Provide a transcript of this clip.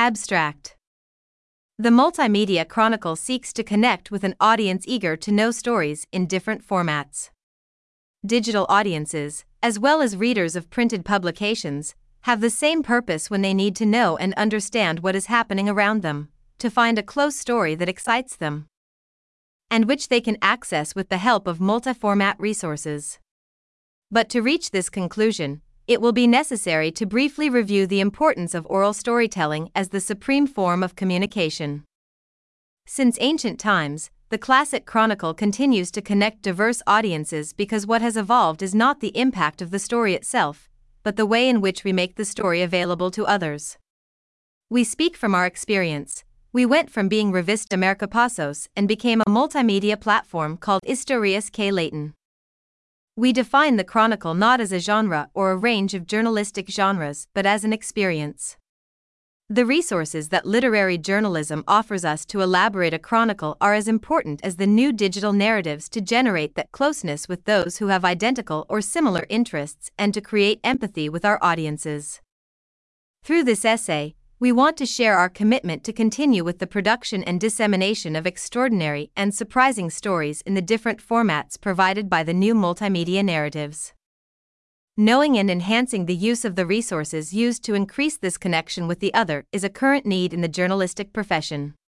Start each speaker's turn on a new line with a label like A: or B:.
A: Abstract. The Multimedia Chronicle seeks to connect with an audience eager to know stories in different formats. Digital audiences, as well as readers of printed publications, have the same purpose when they need to know and understand what is happening around them, to find a close story that excites them, and which they can access with the help of multi-format resources. But to reach this conclusion, it will be necessary to briefly review the importance of oral storytelling as the supreme form of communication. Since ancient times, the classic chronicle continues to connect diverse audiences because what has evolved is not the impact of the story itself, but the way in which we make the story available to others. We speak from our experience. We went from being Revista Mercapasos and became a multimedia platform called Historias que Leighton. We define the chronicle not as a genre or a range of journalistic genres, but as an experience. The resources that literary journalism offers us to elaborate a chronicle are as important as the new digital narratives to generate that closeness with those who have identical or similar interests and to create empathy with our audiences. Through this essay, we want to share our commitment to continue with the production and dissemination of extraordinary and surprising stories in the different formats provided by the new multimedia narratives. Knowing and enhancing the use of the resources used to increase this connection with the other is a current need in the journalistic profession.